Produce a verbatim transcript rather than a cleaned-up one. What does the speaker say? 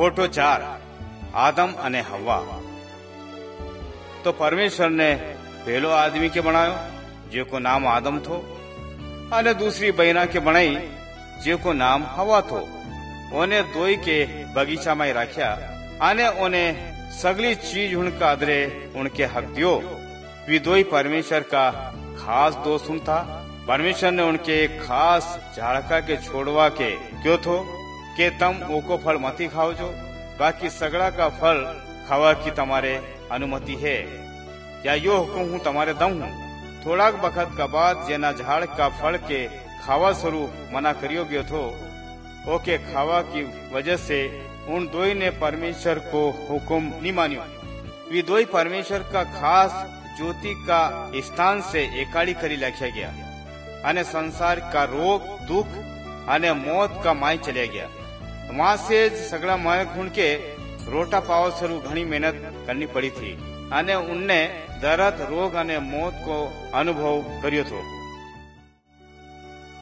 Photo चार आदम अने हवा। तो परमेश्वर ने पहलो आदमी के बनायो जेको नाम आदम थो, अने दूसरी बहना के बनाई जेको नाम हवा थो। ओने दोई के बगीचा में राख्या अने ओने सगली चीज उनका अदरे उनके हक दियो। वे दोई परमेश्वर का खास दोस्त था। परमेश्वर ने उनके एक खास झाड़का के छोड़वा के क्यों थो के तम ओको फल मती खाओ जो, बाकी सगड़ा का फल खावा की तमारे अनुमति है, या यो हुकुम हूँ तमारे दम हूँ। थोड़ा बखत का बाद जेना झाड़ का फल के खावा स्वरूप मना करियो गयो थो, ओके खावा की वजह से उन दोई ने परमेश्वर को हुकुम नहीं मानियो। वे दोई परमेश्वर का खास ज्योति का स्थान से एकाड़ी करी लख्या गया अने संसार का रोग दुख अने मौत का माय चले गया। वहां से सगड़ा माय खून के रोटा पाव स्वरूप घनी मेहनत करनी पड़ी थी अने उनने दर्द रोग अने मौत को अनुभव करियो थो।